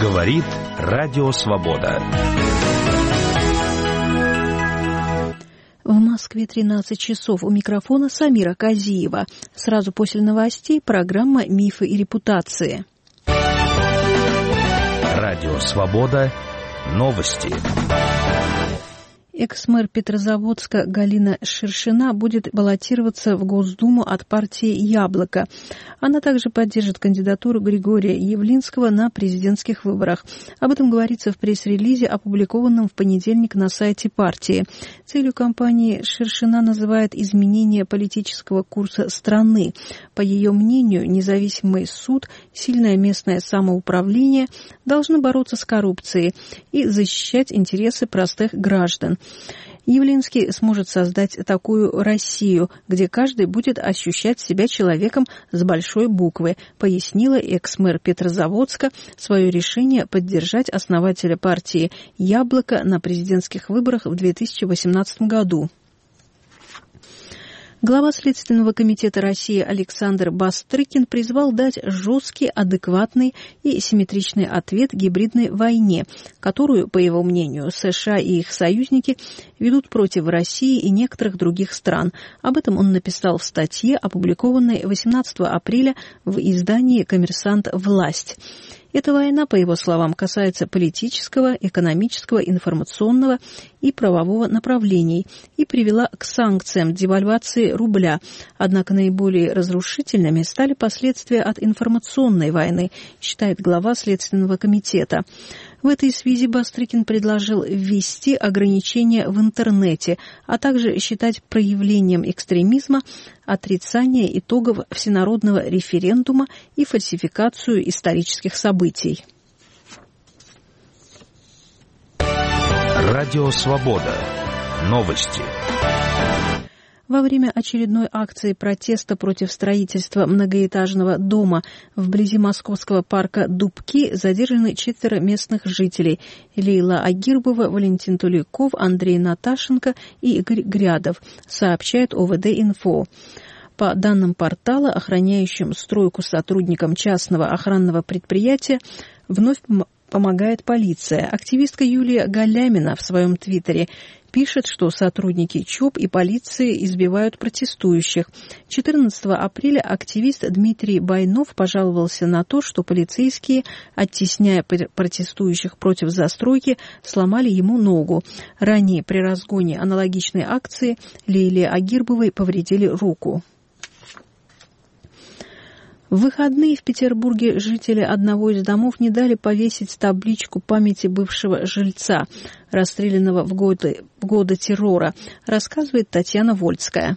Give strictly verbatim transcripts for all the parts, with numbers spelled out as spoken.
Говорит Радио Свобода. В Москве тринадцать часов. У микрофона Самира Казиева. Сразу после новостей программа «Мифы и репутации». Радио Свобода. Новости. Экс-мэр Петрозаводска Галина Шершина будет баллотироваться в Госдуму от партии «Яблоко». Она также поддержит кандидатуру Григория Явлинского на президентских выборах. Об этом говорится в пресс-релизе, опубликованном в понедельник на сайте партии. Целью кампании Шершина называет изменение политического курса страны. По ее мнению, независимый суд, сильное местное самоуправление должны бороться с коррупцией и защищать интересы простых граждан. Явлинский сможет создать такую Россию, где каждый будет ощущать себя человеком с большой буквы, пояснила экс-мэр Петрозаводска свое решение поддержать основателя партии «Яблоко» на президентских выборах в две тысячи восемнадцатом году. Глава Следственного комитета России Александр Бастрыкин призвал дать жесткий, адекватный и симметричный ответ гибридной войне, которую, по его мнению, США и их союзники ведут против России и некоторых других стран. Об этом он написал в статье, опубликованной восемнадцатого апреля в издании «Коммерсант. Власть». Эта война, по его словам, касается политического, экономического, информационного и правового направлений и привела к санкциям, девальвации рубля. Однако наиболее разрушительными стали последствия от информационной войны, считает глава Следственного комитета. В этой связи Бастрыкин предложил ввести ограничения в интернете, а также считать проявлением экстремизма отрицание итогов всенародного референдума и фальсификацию исторических событий. Радио Свобода. Новости. Во время очередной акции протеста против строительства многоэтажного дома вблизи московского парка Дубки задержаны четверо местных жителей – Лейла Агирбова, Валентин Туликов, Андрей Наташенко и Игорь Грядов, сообщает О В Д-Инфо. По данным портала, охраняющим стройку сотрудникам частного охранного предприятия, вновь помогает полиция. Активистка Юлия Галямина в своем твиттере пишет, что сотрудники ЧОП и полиции избивают протестующих. четырнадцатого апреля активист Дмитрий Байнов пожаловался на то, что полицейские, оттесняя протестующих против застройки, сломали ему ногу. Ранее при разгоне аналогичной акции Лейле Агирбовой повредили руку. В выходные в Петербурге жители одного из домов не дали повесить табличку памяти бывшего жильца, расстрелянного в годы, в годы террора, рассказывает Татьяна Вольская.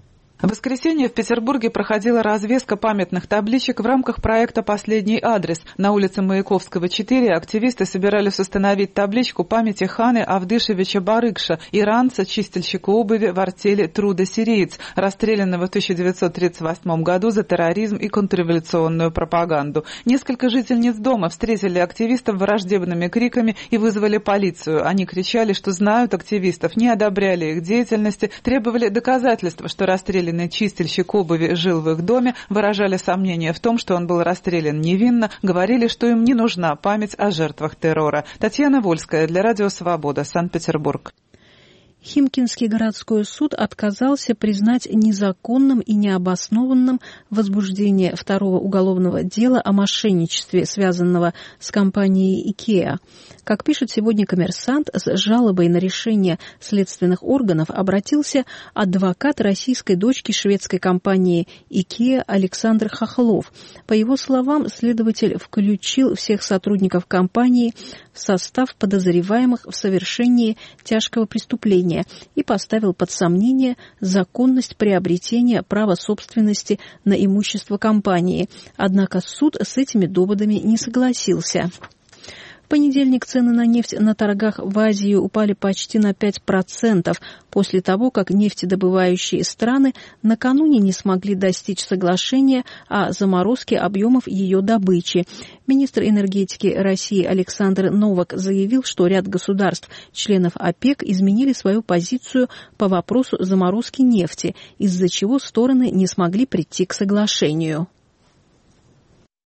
В воскресенье в Петербурге проходила развеска памятных табличек в рамках проекта «Последний адрес». На улице Маяковского, четыре, активисты собирались установить табличку памяти Ханы Авдышевича Барыкша, иранца, чистильщика обуви в артели «Трудосириец», расстрелянного в тысяча девятьсот тридцать восьмом году за терроризм и контрреволюционную пропаганду. Несколько жительниц дома встретили активистов враждебными криками и вызвали полицию. Они кричали, что знают активистов, не одобряли их деятельности, требовали доказательства, что расстрелянный чистильщик обуви жил в их доме, выражали сомнения в том, что он был расстрелян невинно, говорили, что им не нужна память о жертвах террора. Татьяна Вольская для Радио Свобода, Санкт-Петербург. Химкинский городской суд отказался признать незаконным и необоснованным возбуждение второго уголовного дела о мошенничестве, связанного с компанией IKEA. Как пишет сегодня «Коммерсант», с жалобой на решение следственных органов обратился адвокат российской дочки шведской компании IKEA Александр Хохлов. По его словам, следователь включил всех сотрудников компании в состав подозреваемых в совершении тяжкого преступления и поставил под сомнение законность приобретения права собственности на имущество компании. Однако суд с этими доводами не согласился. В понедельник цены на нефть на торгах в Азии упали почти на пять процентов после того, как нефтедобывающие страны накануне не смогли достичь соглашения о заморозке объемов ее добычи. Министр энергетики России Александр Новак заявил, что ряд государств, членов ОПЕК, изменили свою позицию по вопросу заморозки нефти, из-за чего стороны не смогли прийти к соглашению.